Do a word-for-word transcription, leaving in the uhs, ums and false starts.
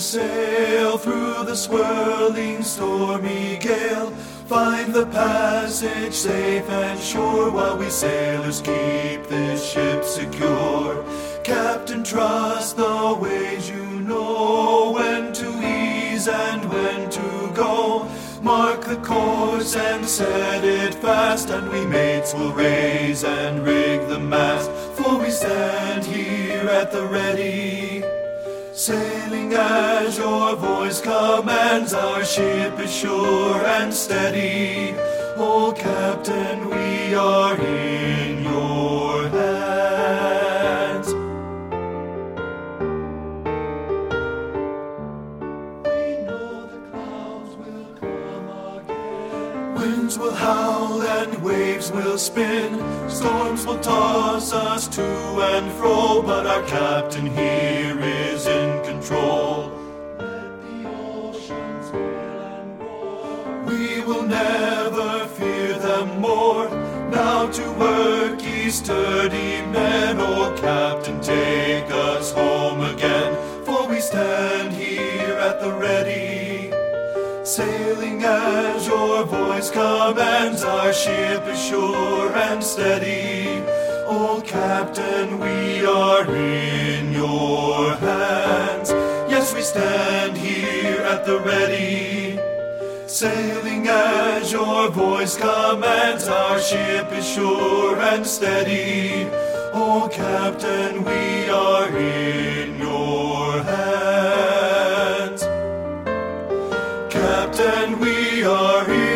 sail through the swirling stormy gale, find the passage safe and sure, while we sailors keep this ship secure. Captain, trust the ways you know, when to ease and when to go. Mark the course and set it fast, and we mates will raise and rig the mast, for we stand here at the ready. Sailing as your voice commands, our ship is sure and steady. Oh, Captain, we are in your hands. We know the clouds will come again. Winds will howl and waves will spin. Storms will toss us to and fro, but our captain here is in control. Let the oceans wail and roar. We will never fear them more. Now to work, ye sturdy men. Oh, Captain, take us home again, for we stand here at the ready. Sailing as your voice commands, our ship is sure and steady. Oh, Captain, we are in your hands. Yes, we stand here at the ready. Sailing as your voice commands, our ship is sure and steady. Oh, Captain, we are in your hands. Captain, we are in